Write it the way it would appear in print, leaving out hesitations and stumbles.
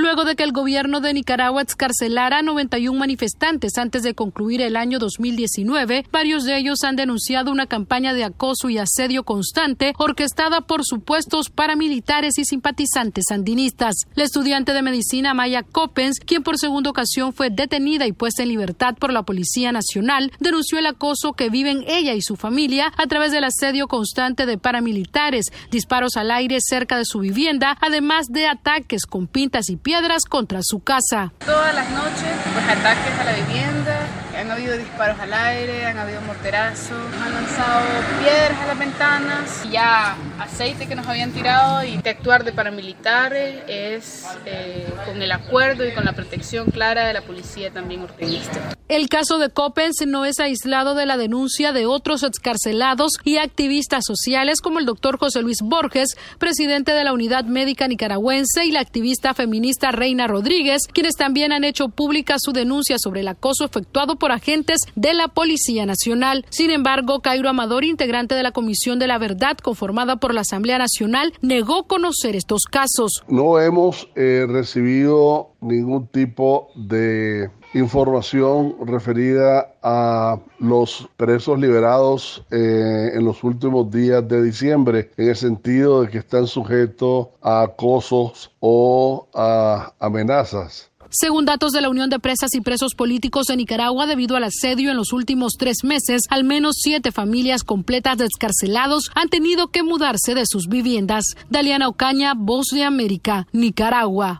luego de que el gobierno de Nicaragua excarcelara a 91 manifestantes antes de concluir el año 2019. Varios de ellos han denunciado una campaña de acoso y asedio constante orquestada por supuestos paramilitares y simpatizantes sandinistas. La estudiante de medicina Maya Coppens, quien por segunda ocasión fue detenida y puesta en libertad por la Policía Nacional, denunció el acoso que viven ella y su familia a través del asedio constante de paramilitares, disparos al aire cerca de su vivienda, además de ataques con pintas y piedras contra su casa. Todas las noches, pues ataques a la vivienda, han habido disparos al aire, han habido morterazos, han lanzado piedras a las ventanas, ya aceite que nos habían tirado, y de actuar de paramilitares es con el acuerdo y con la protección clara de la policía también orteguista. El caso de Coppens no es aislado de la denuncia de otros excarcelados y activistas sociales como el doctor José Luis Borges, presidente de la Unidad Médica Nicaragüense, y la activista feminista Reina Rodríguez, quienes también han hecho pública su denuncia sobre el acoso efectuado por agentes de la Policía Nacional. Sin embargo, Cairo Amador, integrante de la Comisión de la Verdad conformada por la Asamblea Nacional, negó conocer estos casos. No hemos recibido ningún tipo de información referida a los presos liberados en los últimos días de diciembre, en el sentido de que están sujetos a acosos o a amenazas. Según datos de la Unión de Presas y Presos Políticos de Nicaragua, debido al asedio en los últimos 3 meses, al menos 7 familias completas de excarcelados han tenido que mudarse de sus viviendas. Daliana Ocaña, Voz de América, Nicaragua.